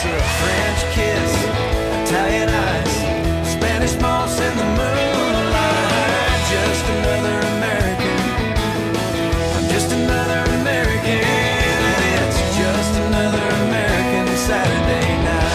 a French kiss, Italian ice, Spanish moss in the moonlight. Just another American. I'm just another American. And it's just another American Saturday night.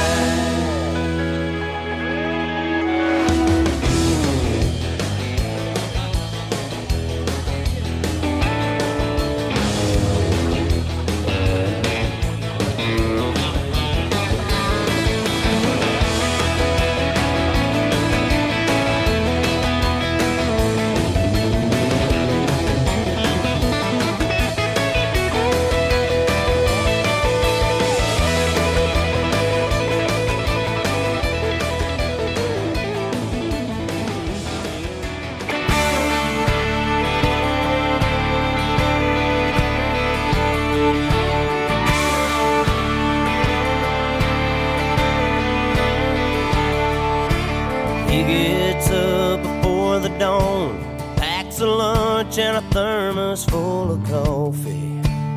He gets up before the dawn, packs a lunch and a thermos full of coffee.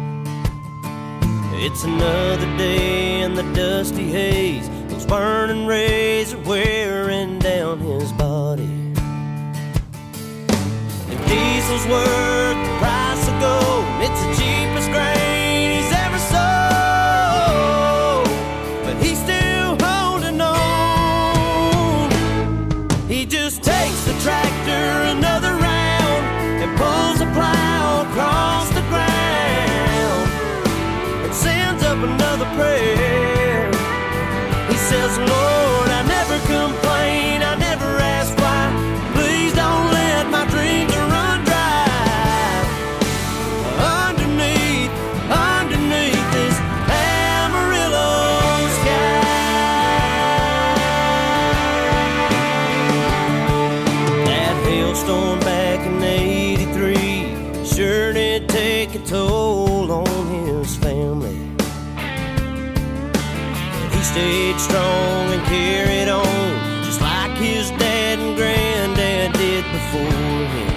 It's another day in the dusty haze. Those burning rays are wearing down his body. If diesel's worth the price of gold, it's the cheapest grain he's ever sold. But he's still holding on. He just takes the tractor another round and pulls the plow across the ground and sends up another prayer. He says, Lord, I never complain, I never ask why. Please don't let my dreams run dry. Underneath this Amarillo sky. That hailstorm back in '83 sure did take a toll on his family. But he stayed strong and carried on, just like his dad and granddad did before him.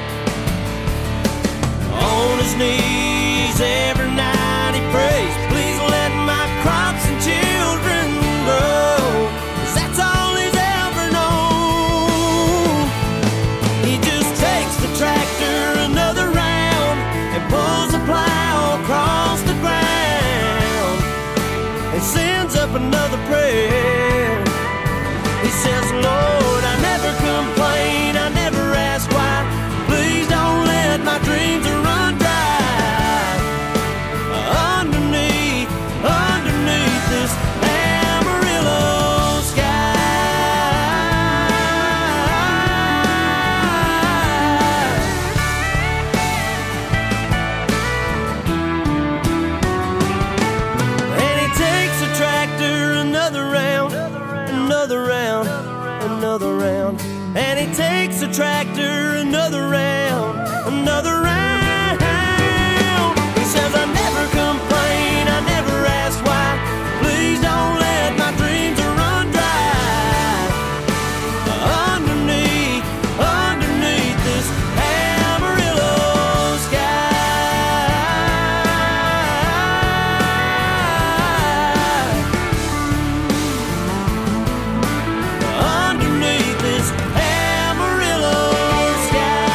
On his knees every night he prays, please let my crops and children grow, 'cause that's all he's ever known. He just takes the tractor another round and pulls the plow across the ground and sends up another prayer. He says, Lord, I never complain, I never ask why. Please don't let my dreams run dry. Underneath this Amarillo And he takes the tractor another round, another round, another round. And he takes the tractor another round, another round. He says, I never complain, I never ask why. Please don't let my dreams run dry. Underneath this Amarillo sky. Underneath this Amarillo sky.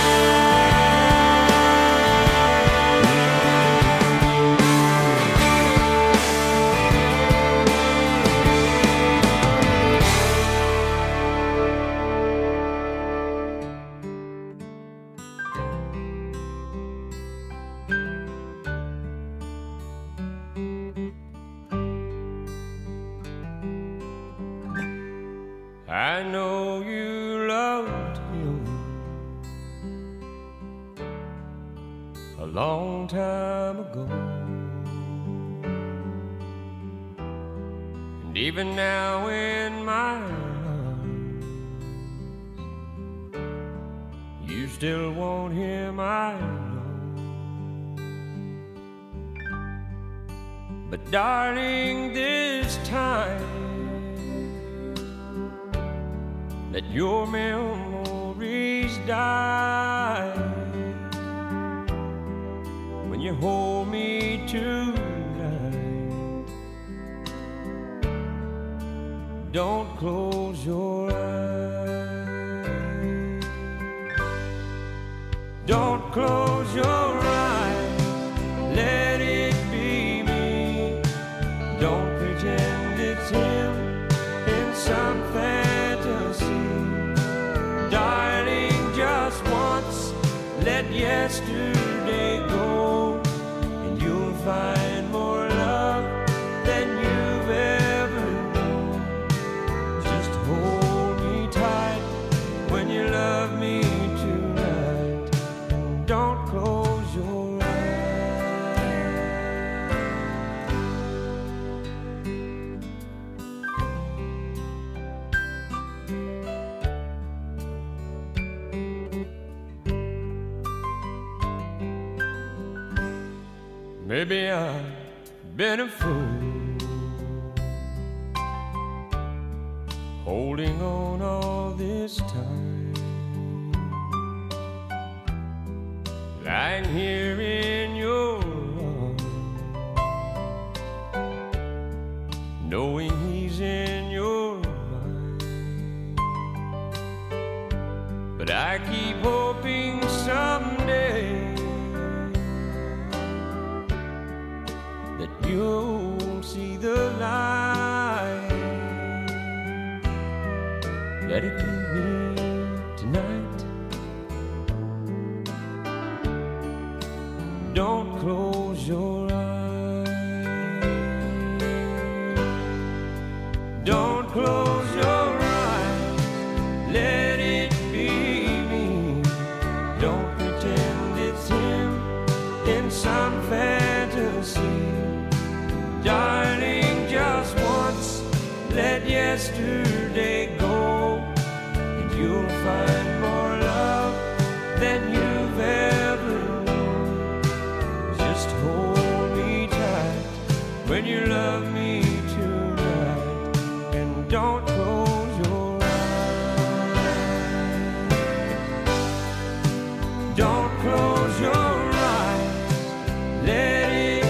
I know you loved him a long time ago, and even now in my arms, you still want him, I know. But darling, this time let your memories die. When you hold me tonight, Don't close your eyes. Don't close your eyes. Let it be me. Don't pretend it's him in some fantasy. Darling, just once, let yesterday go, and you'll find more love than you've ever known. Just hold me tight when you love me tonight, and don't close your eyes. Maybe I've been a fool, holding on all this time, lying here in your arms, knowing he's in your mind. But I keep hoping someday that you'll see the light. Let it be me tonight. Don't close your eyes. Don't close your eyes. Let it be me. Don't pretend it's him in some fantasy. Darling, just once, let yesterday go, and you'll find more love than you've ever known. Just hold me tight when you love me tonight, and don't close your eyes. Don't close your eyes. Let it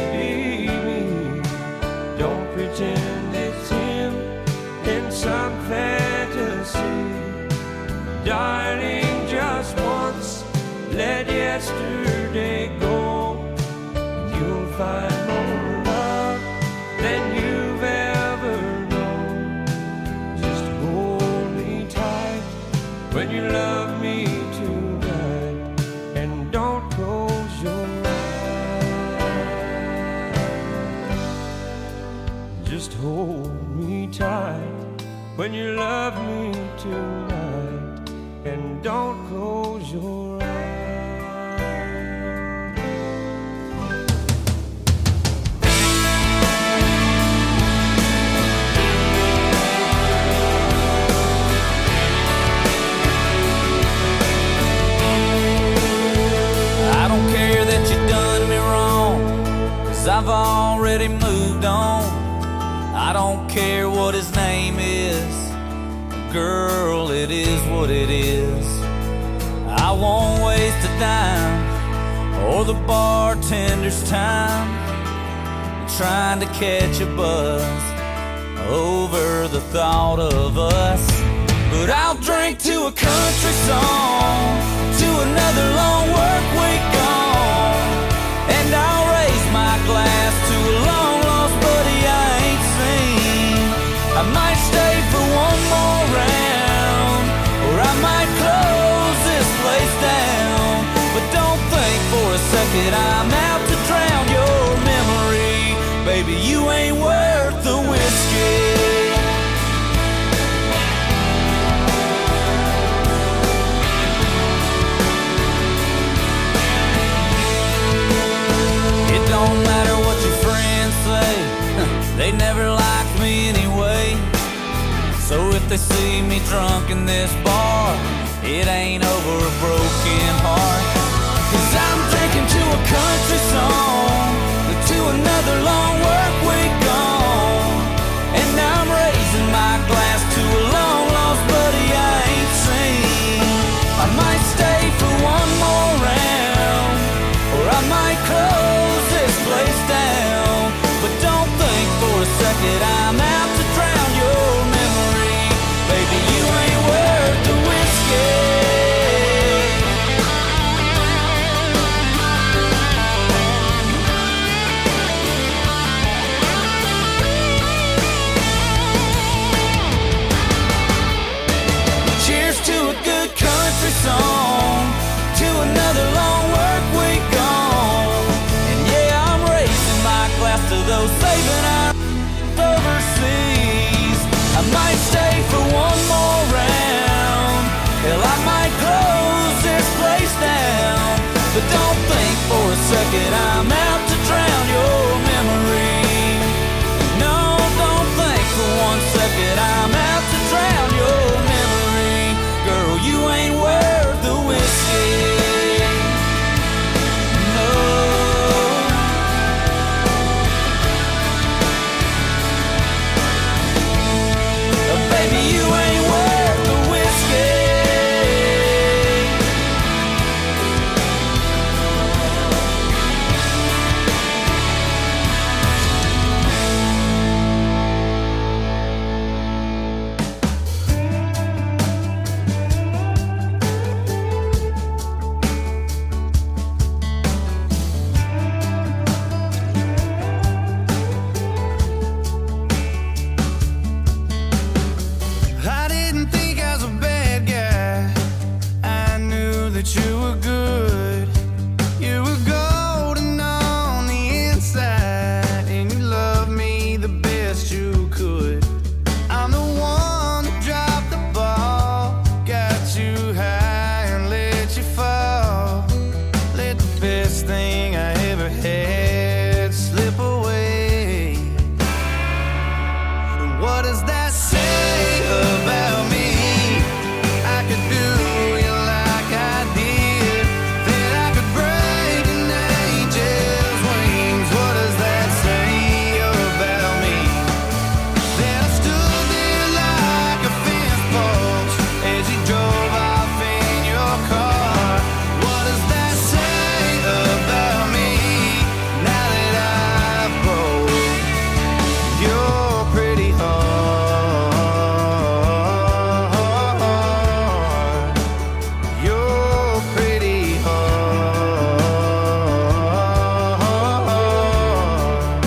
pretend it's him in some fantasy. Darling, just once, let yesterday go, and you'll find more love than you've ever known. Just hold me tight when you love me tonight, and don't close your eyes. Just hold me tight when you love me tonight, and don't close your eyes. I don't care that you done me wrong, 'cause I've already moved on. I don't care what his name is, girl, it is what it is. I won't waste a dime or the bartender's time trying to catch a buzz over the thought of us. But I'll drink to a country song, to another long work week gone, and I'll raise my glass to a long lost buddy I ain't seen. I might stay for one more round, or I might close this place down. But don't think for a second I'm out to drown your memory. Baby, you ain't worth the whiskey. It don't matter what your friends say, they never liked me anyway. So if they see me drunk in this bar, it ain't over a broken heart. 'Cause I'm drinking to a country song, to another long work week gone, and I'm raising my glass to a long lost buddy I ain't seen. I might stay for one more round, or I might close this place down. But don't think for a second I'm out to drown your memory. saving our overseas. I might stay for one more round. Hell, I might close this place down. But don't think for a second I'm out to drown your memory. No, don't think for 1 second I'm out to drown your memory. Girl, you ain't worth the whiskey. No. Baby, you ain't worth the whiskey. I didn't think I was a bad guy. I knew that you were good. You were golden on the inside, and you loved me the best you could. I'm the one that dropped the ball, got you high and let you fall. Let the best thing I ever had slip away. What does that say about me? I could do you like I did, then I could break an angel's wings. What does that say about me? Then I stood there like a fence post as you drove off in your car. What does that say about me now that I've broke your pretty heart? Your pretty heart.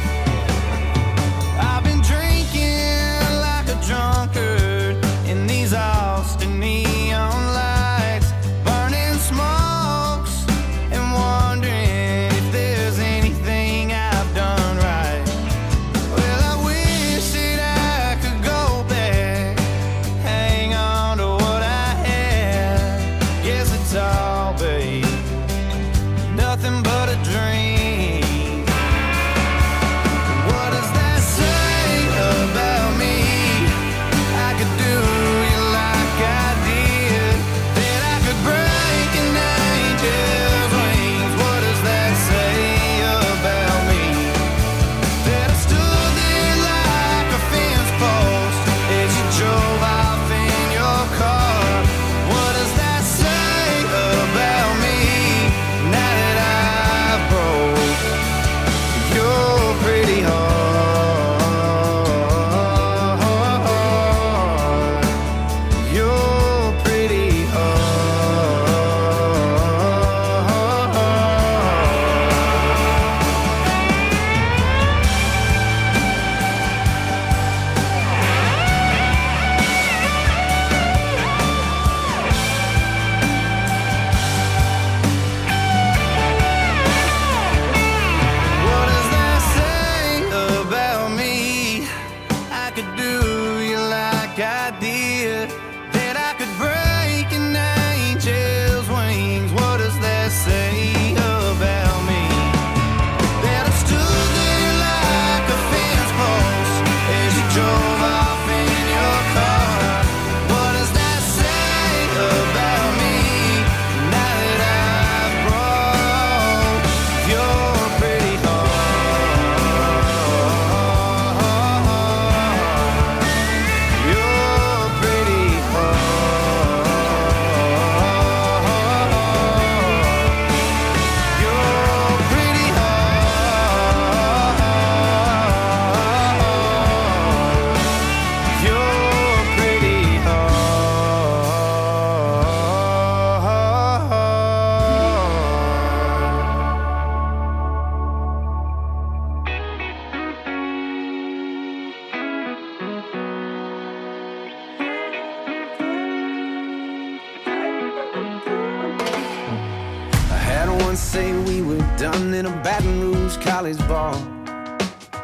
I've been drinking like a drunkard in these Austin neon lights, burning smokes and wondering if there's anything I've done right. Well, I wish that I could go back, hang on to what I had. Guess it's all, babe, nothing but a dream. What does that say about me? I could do you like I did, then I could break an angel's wings. What does that say about me? That I stood there like a fence post as you drove off in your car. What does that say about me now that I've broke your pretty heart? Your pretty What does that say about me? I could do you like I did, that I could break an angel's wings. What does that say about me? That I stood there like a fence post as you drove off in your car. What does that say about me now that I've broke your pretty heart? Your pretty Say we were done in a Baton Rouge college bar.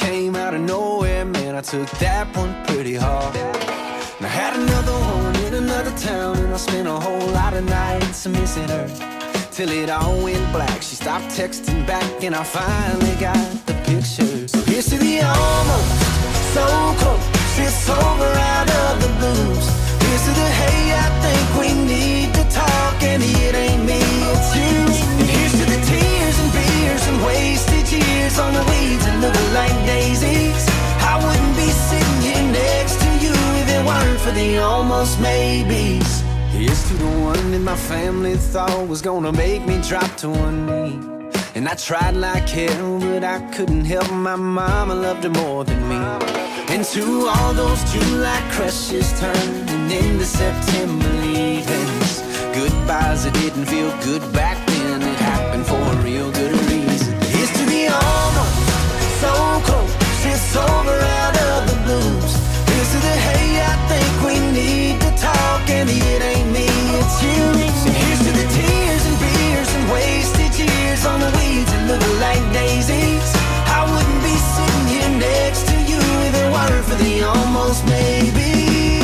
came out of nowhere, man, I took that one pretty hard. And I had another one in another town, and I spent a whole lot of nights missing her. Till it all went black, she stopped texting back, and I finally got the picture. So here's to the almost, so close, it's over out of the blues. Here's to the hey, I think we need to talk, and it ain't me, it's you. And here's to the tears and beers and wasted years on the weeds and looking like daisies. I wouldn't be sitting here next to you if it weren't for the almost maybes. Here's to the one that my family thought was gonna make me drop to one knee. And I tried like hell, but I couldn't help my mama loved her more than me. And to all those July crushes turning into September leavings, goodbyes that didn't feel good back then, it happened for a real good reason. Here's to the almost, so close, it's over out of the blues. Here's to the hey, I think we need to talk, and it ain't me, it's you. And here's to the tears and beers and wasted years on the weeds and looking like daisies. I wouldn't be sitting here next to you if it weren't for the almost maybe.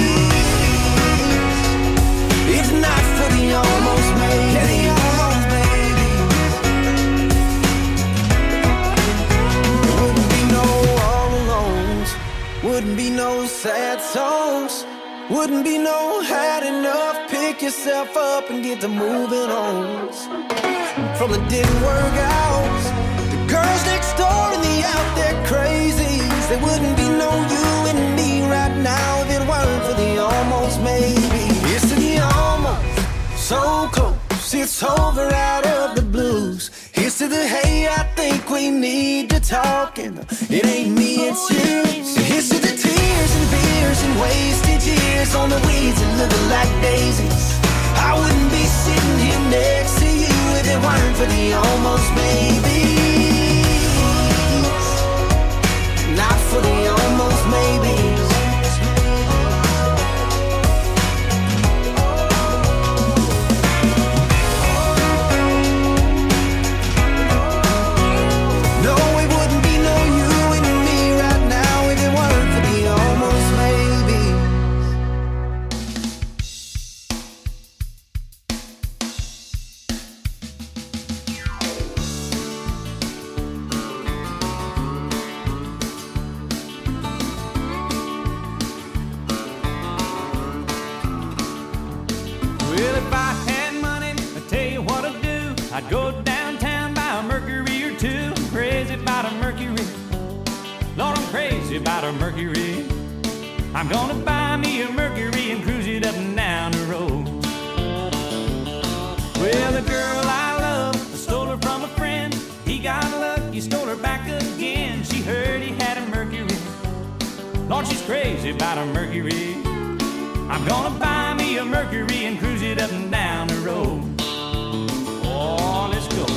If not for the almost maybe. There wouldn't be no all alones, wouldn't be no sad songs, wouldn't be no had enough. Pick yourself up and get to moving on. From the didn't work out, the girls next door and the out there crazies. There wouldn't be no you and me right now if it weren't for the almost maybe. Here's to the almost, so close, it's over out of the blues. Here's to the hey, I think we need to talk, and it ain't me, it's you. So here's to the tears and beers and wasted years on the weeds and looking like daisies. I wouldn't be sitting here next to you if it weren't for the almost maybes. Not for the almost maybes. No, it wouldn't be no you and me right now if it weren't for the almost maybes. Well, if I had money, I'd tell you what I'd do. I'd go downtown, buy a Mercury or two. I'm crazy about a Mercury. Lord, I'm crazy about a Mercury. I'm gonna buy me a Mercury and cruise it up and down the road. Well, the girl I love, I stole her from a friend. He got lucky, stole her back again. She heard he had a Mercury. Lord, she's crazy about a Mercury. I'm gonna buy me a Mercury and cruise it up and down the road. Oh, let's go.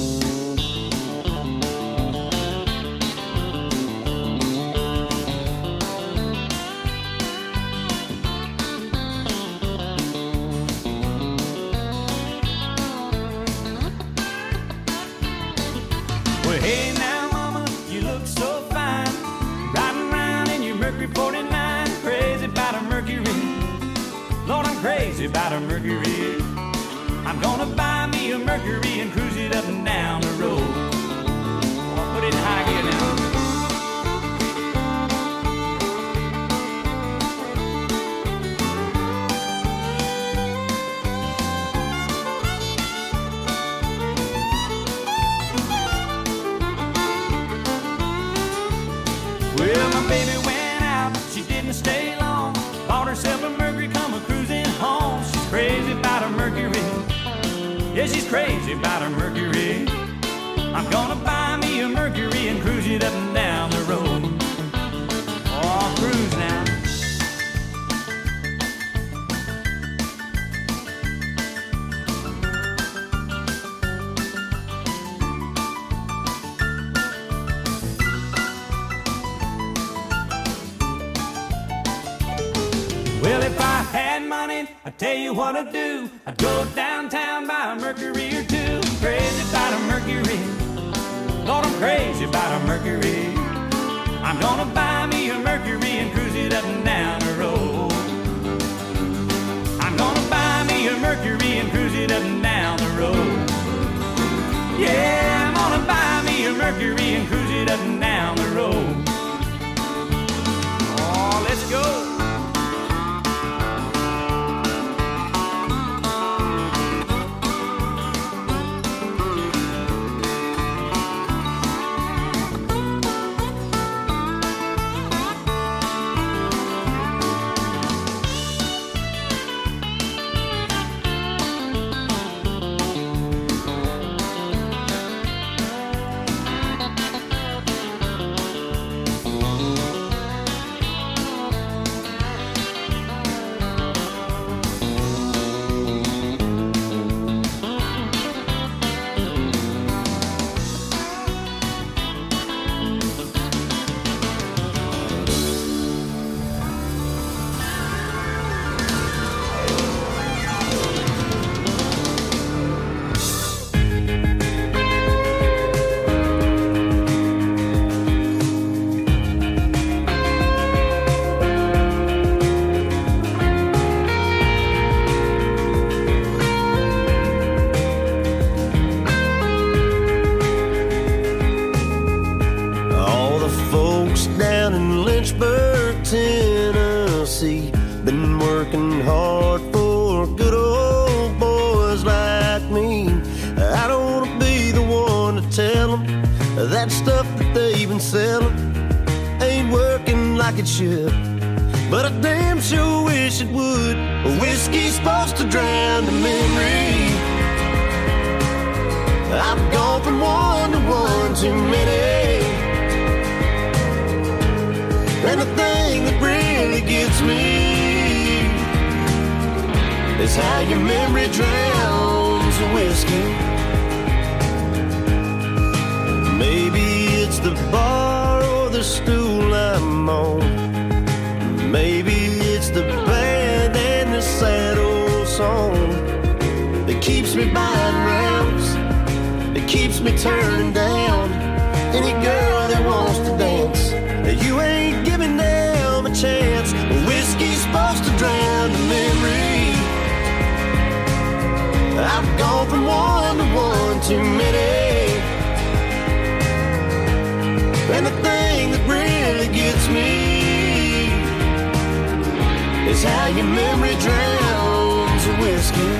Well, hey now, mama, you look so fine, riding around in your Mercury 49, crazy about a Mercury. Lord, I'm crazy about a Mercury. I'm gonna buy me a Mercury and cruise it up and down the road. Oh, put it in high gear now. Well, my baby went out, she didn't stay long. Bought herself a Mercury, come a-cruising home. She's crazy about a Mercury. Yeah, she's crazy about a Mercury. I'm gonna buy me a Mercury and cruise it up and down the road. Oh, cruise now. Well, if I had money, I'd tell you what I'd do. I'd go downtown, buy a Mercury or two. Crazy about a Mercury. Lord, I'm crazy about a Mercury. like it should, but I damn sure wish it would. Whiskey's supposed to drown the memory. I've gone from one to one too many, and the thing that really gets me is how your memory drowns the whiskey. Maybe it's the bar or the stool I'm on. Maybe it's the band and the sad old song that keeps me buying rounds, that keeps me turning down any girl that wants to dance. You ain't giving them a chance. Whiskey's supposed to drown the memory. I've gone from one to one too many, and the thing that really gets me is how your memory drowns the whiskey.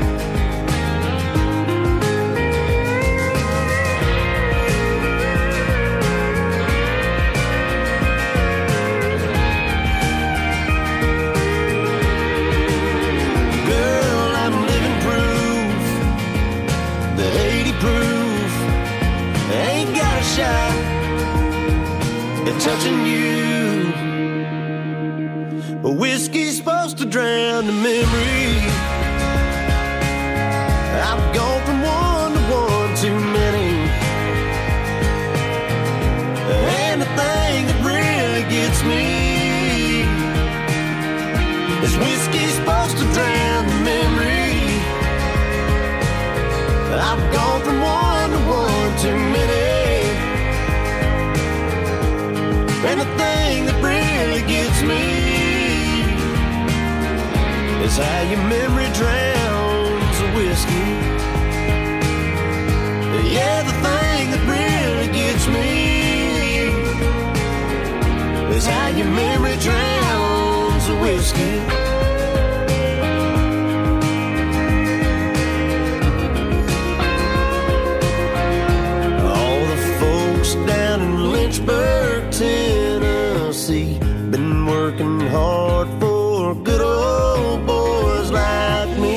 Shot at touching you. Whiskey's supposed to drown the memory. I've gone from one to one too many, and the thing that really gets me is whiskey's supposed to drown the memory. I've gone from one to one too many, and the thing that really gets me is how your memory drowns the whiskey. Yeah, the thing that really gets me is how your memory drowns the whiskey. All the folks down in Lynchburg, Tennessee, been working hard for good old boys like me.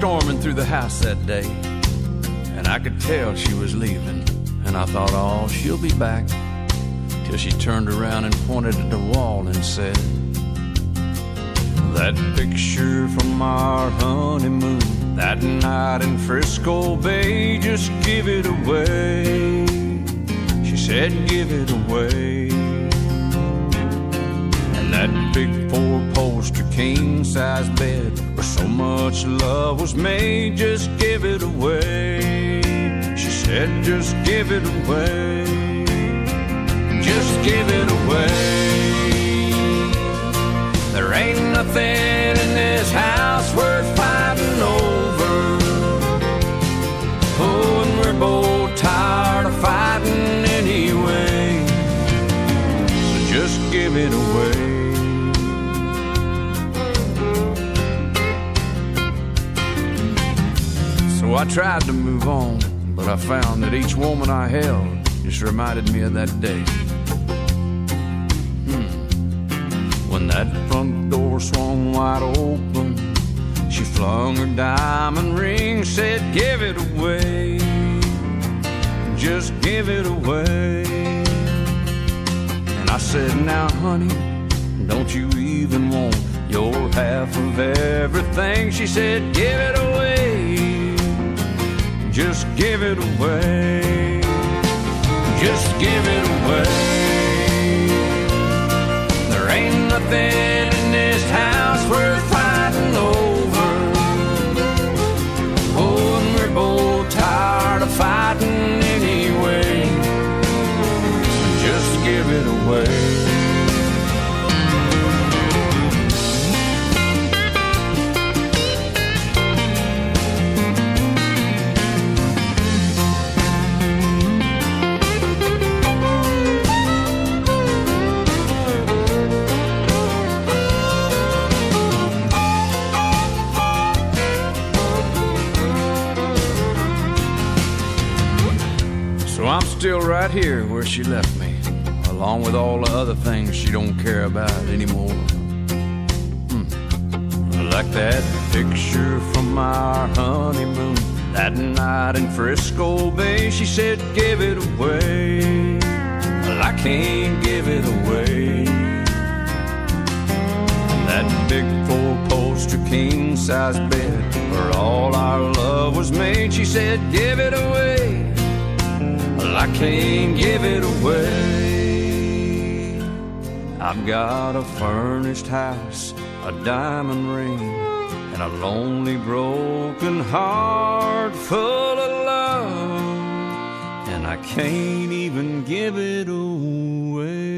storming through the house that day, and I could tell she was leaving. And I thought, oh, she'll be back. Till she turned around and pointed at the wall and said, that picture from our honeymoon, that night in Frisco Bay, just give it away. She said, give it away. And that big four-poster king-size bed where so much love was made, just give it away. She said, just give it away. Just give it away. There ain't nothing in this house worth fighting over. Oh, and we're both tired of fighting anyway. So just give it away. So I tried to move on, but I found that each woman I held just reminded me of that day. When that front door swung wide open, she flung her diamond ring, said, give it away. Just give it away. And I said, now honey, don't you even want your half of everything? She said, give it away. Just give it away. Just give it away. There ain't nothing in this house worth fighting over. Oh, and we're both tired of fighting anyway. Just give it away. I'm still right here where she left me, along with all the other things she don't care about anymore. Like that picture from our honeymoon, that night in Frisco Bay. She said, give it away. Well, I can't give it away. That big four-poster king-size bed where all our love was made. She said, give it away. I can't give it away. I've got a furnished house, a diamond ring, and a lonely broken heart full of love, and I can't even give it away.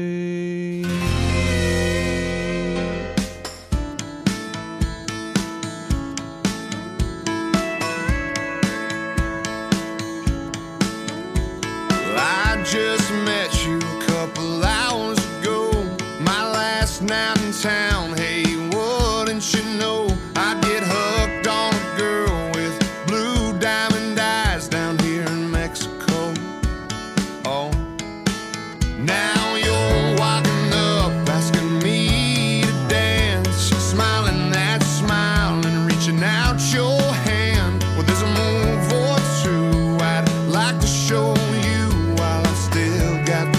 Just met you a couple hours ago, my last night in town. Hey, wouldn't you know I get hooked on a girl with blue diamond eyes down here in Mexico. Oh, now you're walking up asking me to dance, smiling that smile and reaching out your hand. Well, there's a move or two I'd like to show you. Got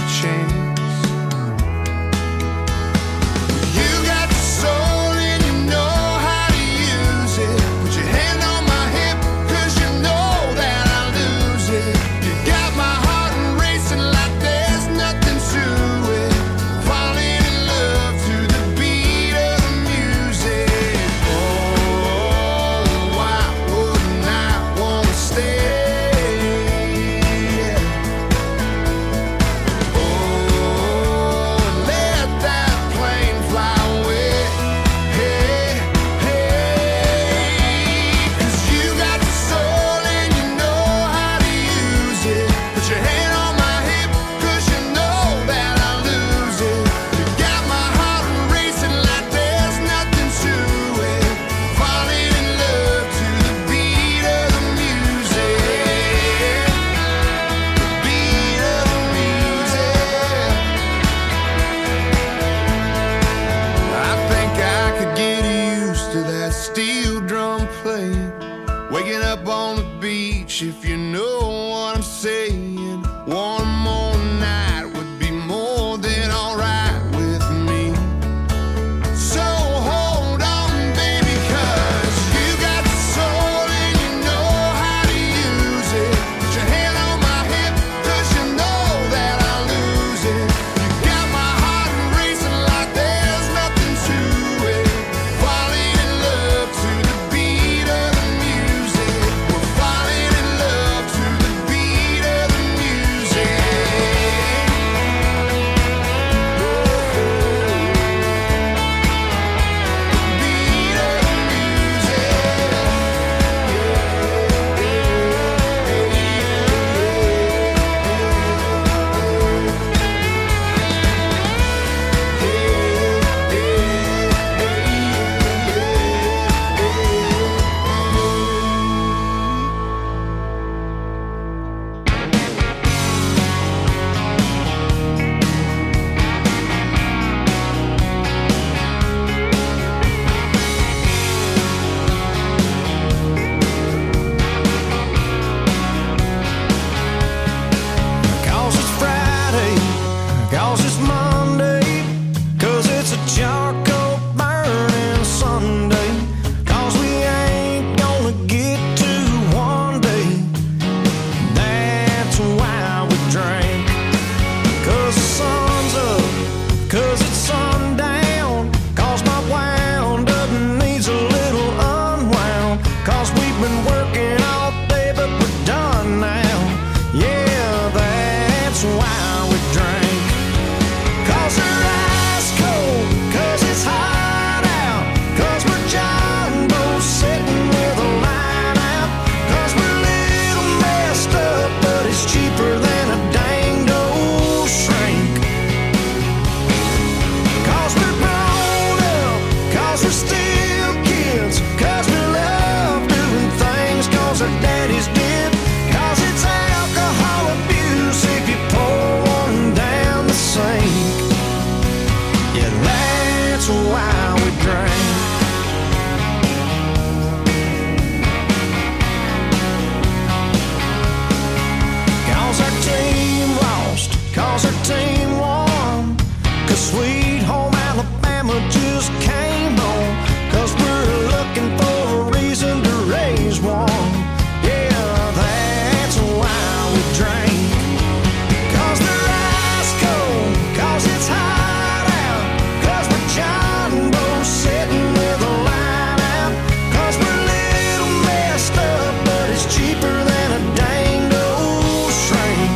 her team won. 'Cause Sweet Home Alabama just came on. 'Cause we're looking for a reason to raise one. Yeah, that's why we drink. 'Cause they're ice cold, 'cause it's hot out. 'Cause we're John Boy sitting with a line out. 'Cause we're a little messed up, but it's cheaper than a dang old shrink.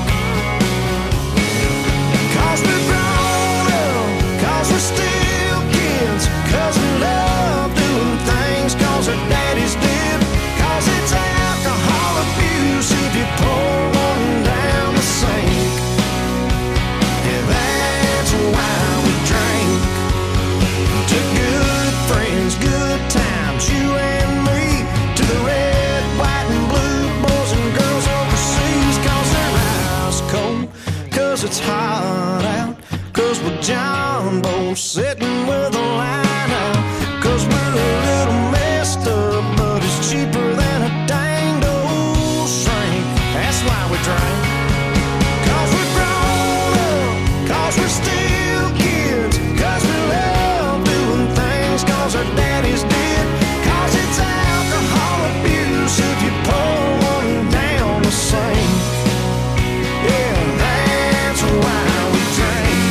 'Cause we're grown up, 'cause we're still kids. 'Cause we love doing things 'cause our daddies did. 'Cause it's alcohol abuse if you pour one down the sink. Yeah, that's why we drink. To good friends, good times, you and me. To the red, white, and blue boys and girls overseas. 'Cause they're ice cold, 'cause it's hot out. 'Cause we're John Boy sitting with a line out. 'Cause we're a little messed up, but it's cheaper than a danged old shrink. That's why we drink. 'Cause we're grown up, 'cause we're still kids. 'Cause we love doing things 'cause our daddies did. 'Cause it's alcohol abuse if you pour one down the sink. Yeah, that's why we drink.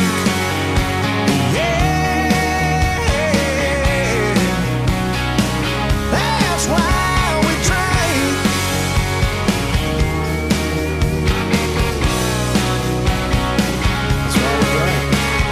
Yeah, that's why we drink. That's why we drink.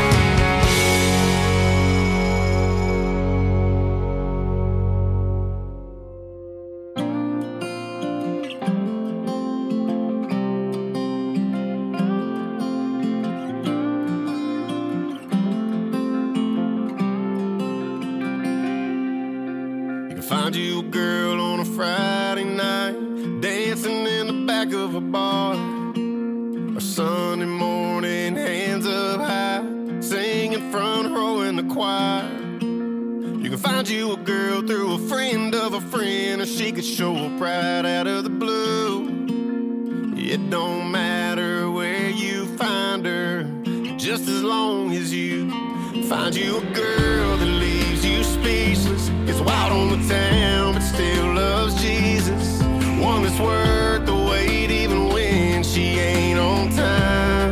You can find you a girl on a Friday night, dancing in the back of a bar. Or Sunday morning, hands up high, singing front row in the choir. You can find you a girl through a friend of a friend, or she could show up right out of the blue. It don't matter where you find her, just as long as you find you a girl that leaves you speechless. Gets wild on the town, but still loves Jesus. One that's worth the wait even when she ain't on time.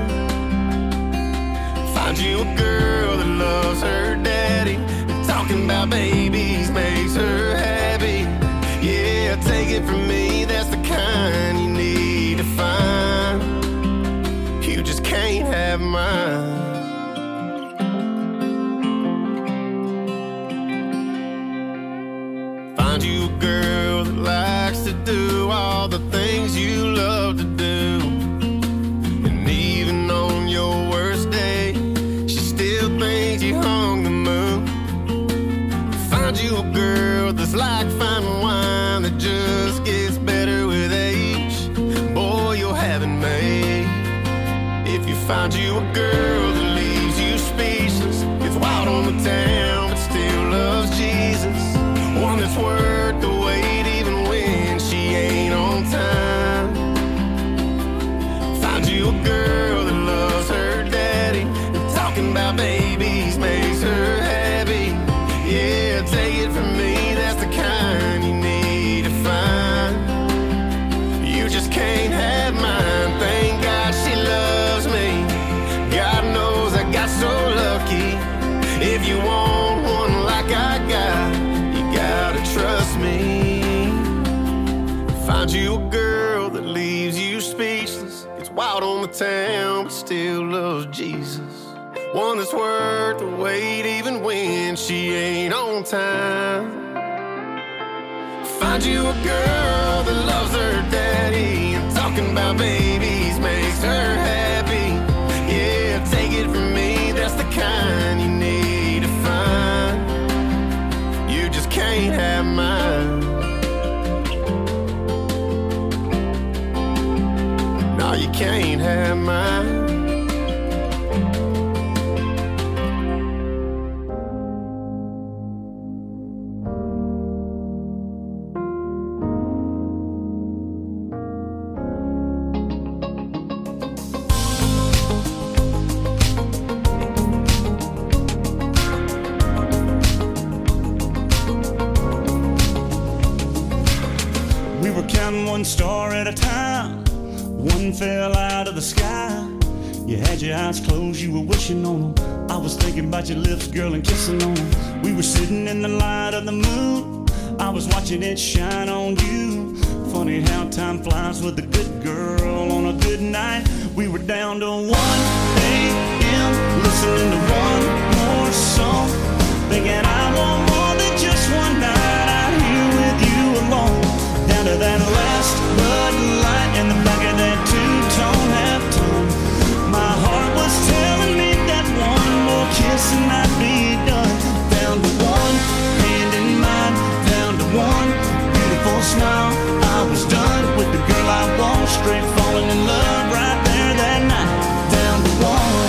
Find you a girl that loves her daddy, and talking about babies makes her happy. Yeah, take it from me, that's the kind you need to find. You just can't have mine. Find you a girl that likes to do all the things you love to do. And even on your worst day, she still thinks you hung the moon. Find you a girl that's like fine wine that just gets better with age. Boy, you'll have it made. If you find you a girl that leaves you speechless, gets wild on the town but still loves Jesus. One that's worth the wait even when she ain't on time. Find you a girl that loves her daddy, and talking about babies makes her happy. Yeah, take it from me, that's the kind you need to find. You just can't have mine. Thank God she loves me. God knows I got so lucky. If you want one like I got, you gotta trust me. Find you a girl that leaves you speechless, gets wild on the town but still loves Jesus. One that's worth the wait even when she ain't on time. Find you a girl that loves her daddy, and talking about babies makes her happy. Yeah, take it from me, that's the kind you need to find. You just can't have mine. No, you can't have mine. star at a time. One fell out of the sky. You had your eyes closed, you were wishing on them. I was thinking about your lips, girl, and kissing on them. We were sitting in the light of the moon. I was watching it shine on you. Funny how time flies with a good girl on a good night. We were down to 1 a.m. listening to one more song, thinking I want more than just one night out here with you alone. Down to that last Bud Light in the back of that two-tone half-tone. My heart was telling me that one more kiss and I'd be done. Down to one hand in mine, down to one beautiful smile. I was done with the girl I want, straight falling in love right there that night. Down to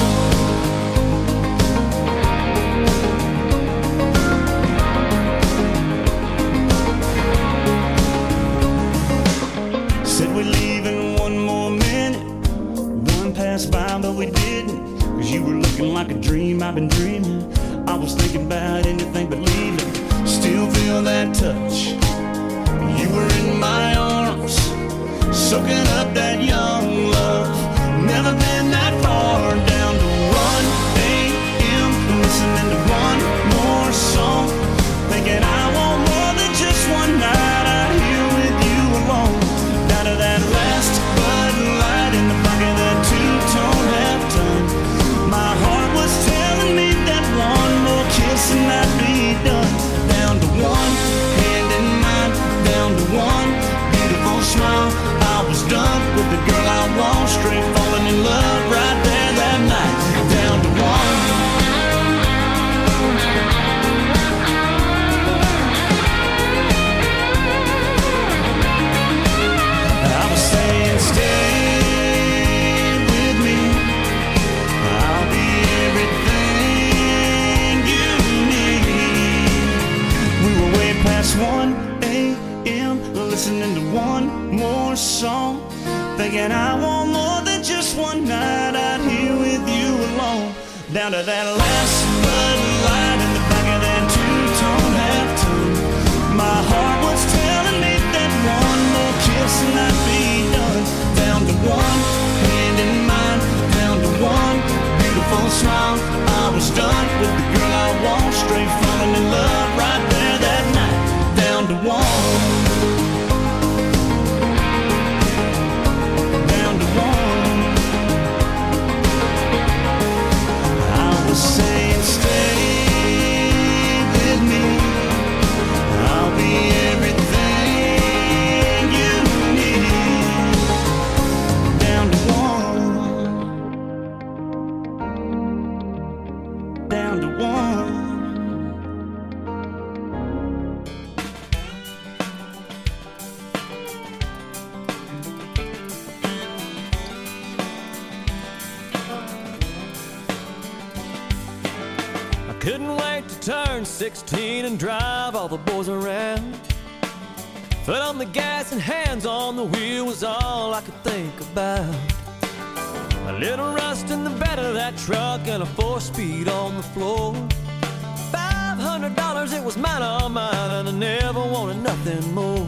one. Said we'd leave in one more minute. One passed by but we didn't, 'cause you were looking like a dream I've been dreaming. I was thinking about anything but leaving. Still feel that touch. You were in my arms, soaking up that young love. Never been that far. Down to 1 a.m. listening to one more song, thinking I want more than just one night out here with you alone. Down to that last Bud Light in the back of that two-tone half-tone. My heart was telling me that one more kiss and I'd be done. Down to one hand in mine, down to one beautiful smile. I was done with the girl I want, straight falling in love right there that night. Down to one. I was saying stay with me, I'll be everything you need. We were way past 1 a.m. listening to one more song, thinking I want more than just one night out here with you alone. Down to that last Bud Light in the back of that two-tone half-tone. My heart was telling me that one more kiss and I'd be done. Down to one hand in mine, down to one beautiful smile. I was done with the girl I want, straight falling in love right there that night. Down to one. Down to one. I was saying stay with me, I'll be everything you need. Down to one. Down to one. Couldn't wait to turn 16 and drive all the boys around. Foot on the gas and hands on the wheel was all I could think about. A little rust in the bed of that truck and a 4-speed on the floor. $500, it was mine, all mine, and I never wanted nothing more.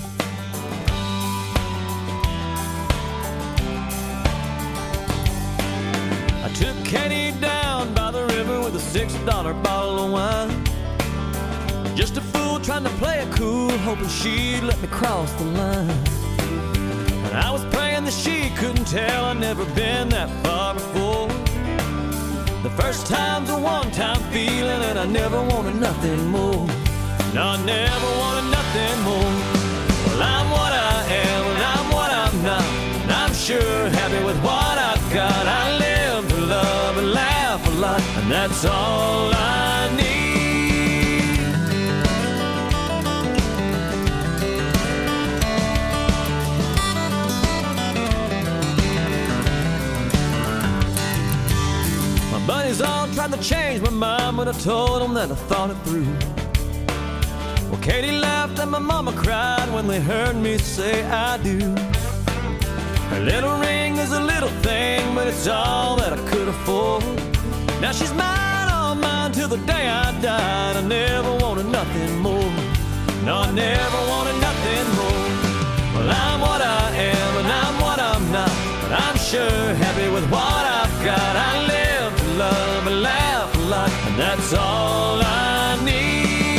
I took Katie down by the river with a $6 bottle of wine. Just a fool trying to play it cool, hoping she'd let me cross the line. And I was praying that she couldn't tell I'd never been that far before. The first time's a one-time feeling, and I never wanted nothing more. No, I never wanted nothing more. Well, I'm what I am, and I'm what I'm not, and I'm sure happy with what I've got. I live to love and laugh a lot, and that's all I need. My buddies all tried to change my mind, but I told them that I thought it through. Well, Katie laughed and my mama cried when they heard me say I do. Her little ring is a little thing, but it's all that I could afford. Now she's mine, all mine, till the day I died. I never wanted nothing more. No, I never wanted nothing more. Well, I'm what sure happy with what I've got. I live to love and laugh a lot, and that's all I need.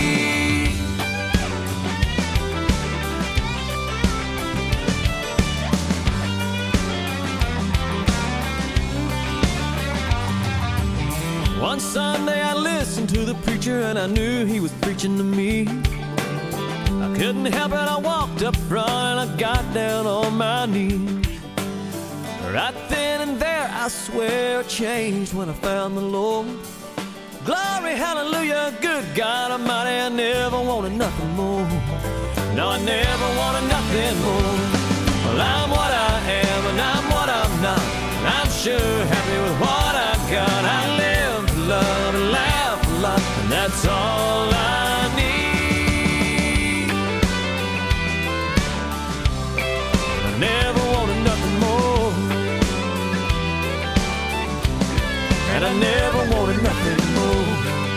One Sunday I listened to the preacher and I knew he was preaching to me. I couldn't help it, I walked up front and I got down on my knees. Right then and there I swear I changed when I found the Lord. Glory, hallelujah, good God Almighty, I never wanted nothing more. No, I never wanted nothing more. Well, I'm what I am and I'm what I'm not. I'm sure happy with what I got. I live to love and laugh a lot, and that's all I need. I never wanted nothing more, and I never wanted nothing more.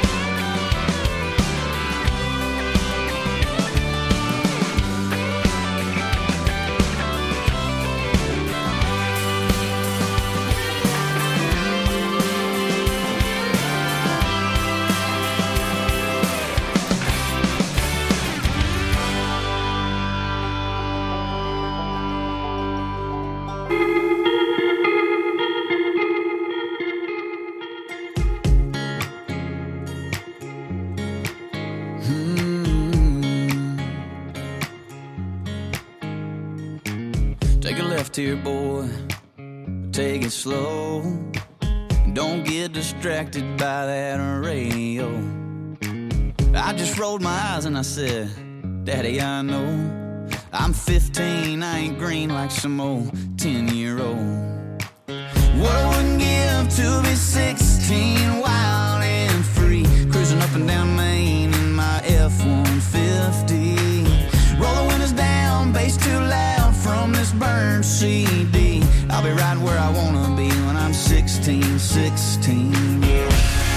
Here, boy, take it slow. Don't get distracted by that radio. I just rolled my eyes and I said, Daddy, I know I'm 15, I ain't green like some old 10-year-old. What I wouldn't give to be 16, wild and free, cruising up and down Main in my F-150. Roll the windows down, bass too loud from this burned CD. I'll be right where I wanna be when I'm 16, 16, yeah.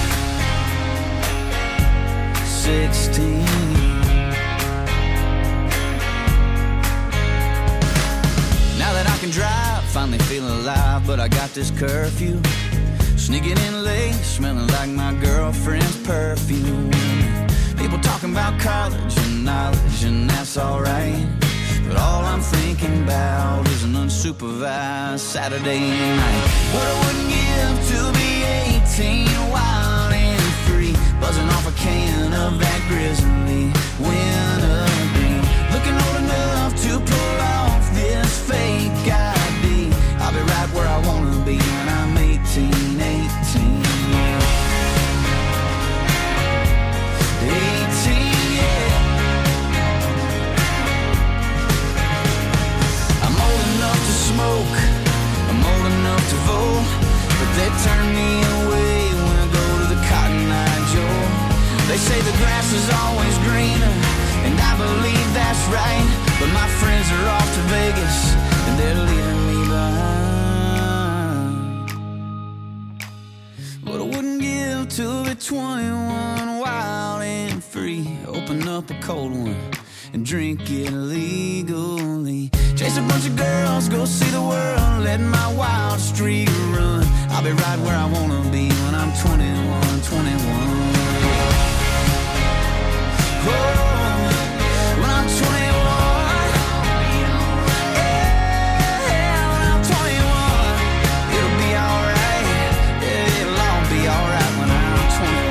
16. Now that I can drive, finally feel alive, but I got this curfew. Sneaking in late, smelling like my girlfriend's perfume. People talking about college and knowledge, and that's alright. But all I'm thinking about is an unsupervised Saturday night. What I wouldn't give to be 18, wild and free, buzzing off a can of that grizzly wintergreen. Looking old enough to pull off this fake ID. I'll be right where I wanna be when I'm 18, 18, yeah. 18, yeah. I'm old enough to smoke, I'm old enough to vote, but they turn me away when I go to the Cotton Eye Joe. They say the grass is always greener, and I believe that's right, but my friends are off to Vegas, and they're leaving me behind. But I wouldn't give to be 21, wild and free, open up a cold one and drink it legally. Chase a bunch of girls, go see the world, let my wild streak run. I'll be right where I wanna be when I'm 21, 21. Oh, when I'm 21, yeah, when I'm 21, it'll be alright, yeah, it'll all be alright when I'm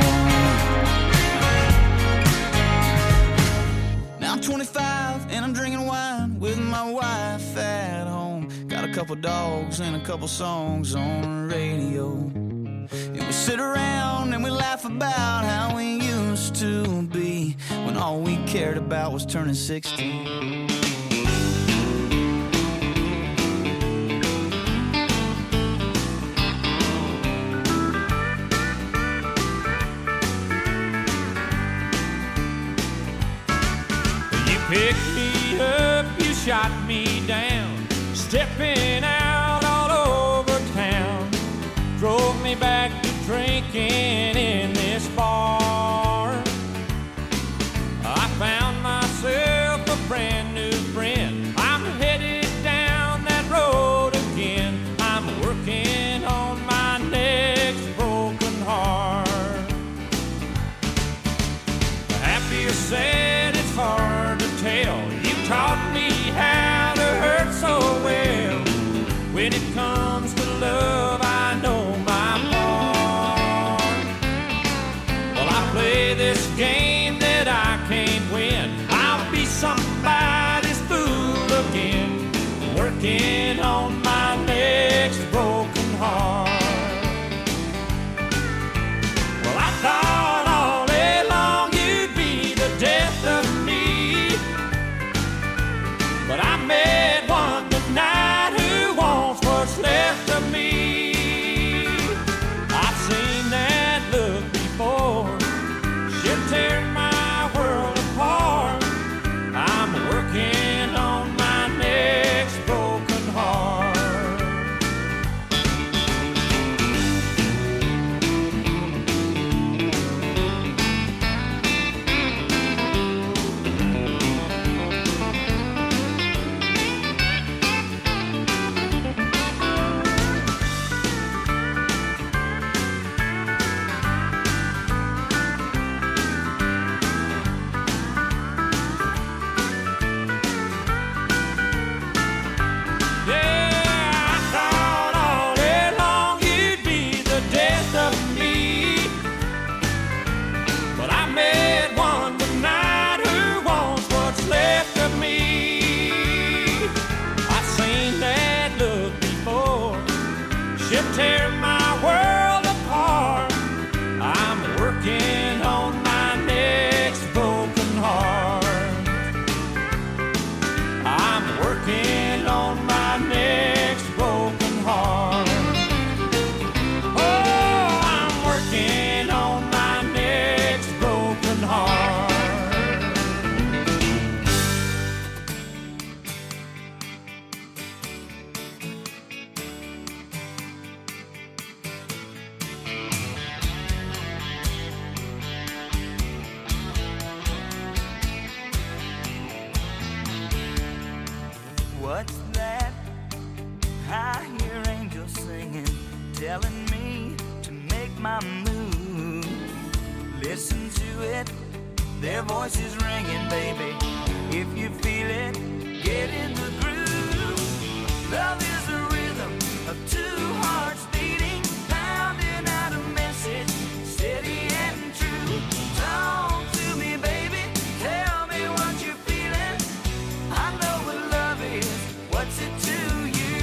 21. Now I'm 25 and I'm drinking wine with my wife at home. Got a couple dogs and a couple songs on the radio. And we sit around and we laugh about how we used to be, when all we cared about was turning 16. You picked me up, you shot me down, stepping out all over town. Drove me back to drinking in this bar. I found myself a brand new friend. I'm headed down that road again. I'm tear my world apart. I'm working on my next broken heart. I'm working on my next broken heart. Oh, I'm working on my next broken heart. What's that? I hear angels singing, telling me to make my move. Listen to it, their voices ringing, baby. If you feel it, get in the groove. Love is a rhythm of two hearts beating, pounding out a message, steady and true. Talk to me, baby, tell me what you're feeling. I know what love is, what's it to you?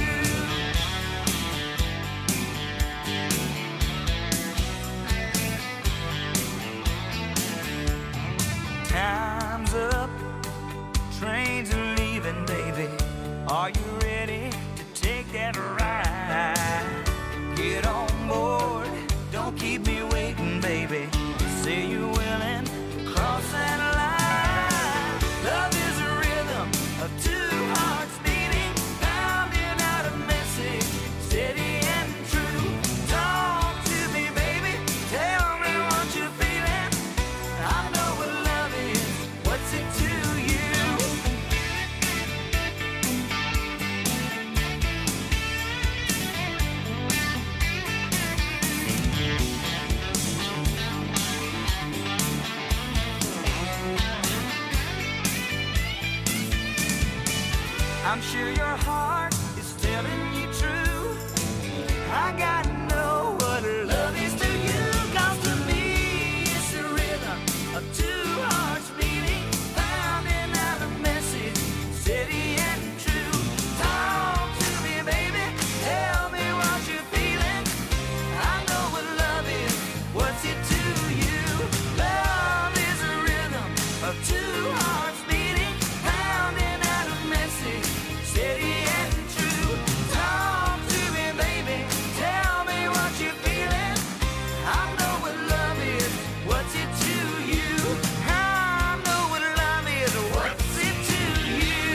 Time's up, trains are leaving, baby. Are you ready to take that ride? Get on board, don't keep me waiting, baby. Say you're willing to cross that line. Love is a rhythm of two hearts beating, pounding out a message, steady and true. Talk to me, baby, tell me what you're feeling. I know what love is, what's it to you? I'm sure your heart is telling you true. I gotta know what love is to you. 'Cause to me it's a rhythm of two hearts beating, pounding out a message, steady and true. Talk to me, baby, tell me what you're feeling. I know what love is, what's it to you? Love is a rhythm of two hearts beating, pounding out a message, steady and true. Talk to me, baby, tell me what you're feeling. I know what love is, what's it to you? I know what love is, what's it to you?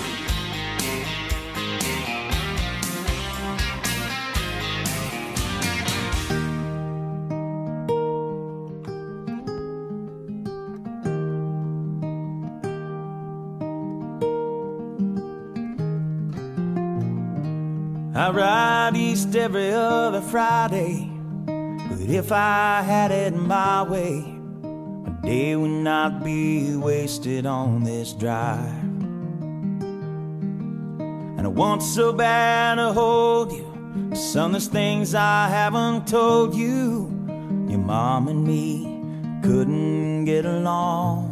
I ride east every other Friday, but if I had it my way, my day would not be wasted on this drive. And I want so bad to hold you, some there's things I haven't told you. Your mom and me couldn't get along,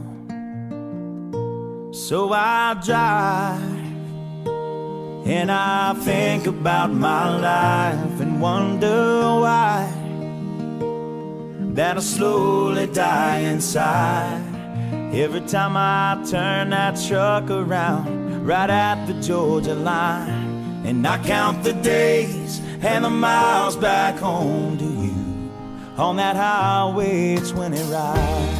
so I drive. And I think about my life and wonder why that I slowly die inside every time I turn that truck around right at the Georgia line. And I count the days and the miles back home to you on that highway 20 ride.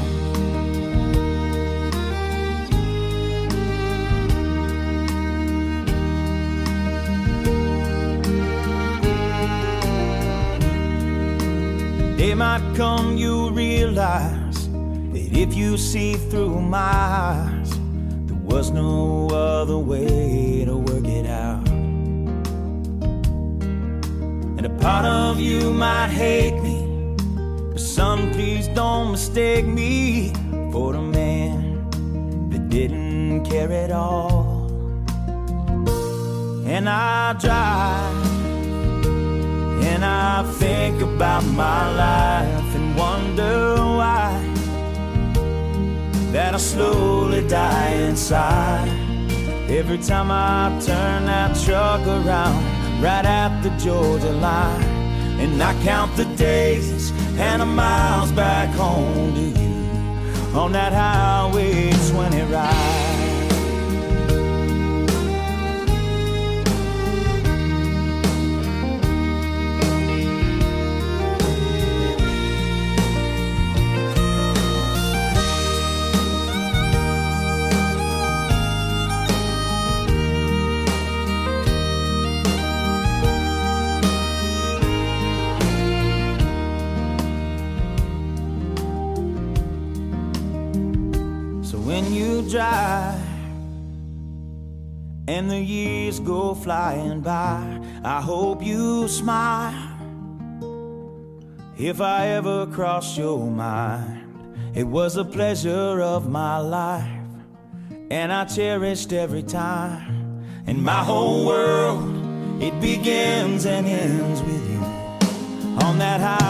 Day might come, you'll realize that if you see through my eyes, there was no other way to work it out. And a part of you might hate me, but son, please don't mistake me for the man that didn't care at all. And I drive, and I think about my life and wonder why that I slowly die inside every time I turn that truck around right at the Georgia line. I count the days and the miles back home to you on that highway 20 ride. When you drive and the years go flying by, I hope you smile. If I ever crossed your mind, it was a pleasure of my life, and I cherished every time. And my whole world, it begins and ends with you on that high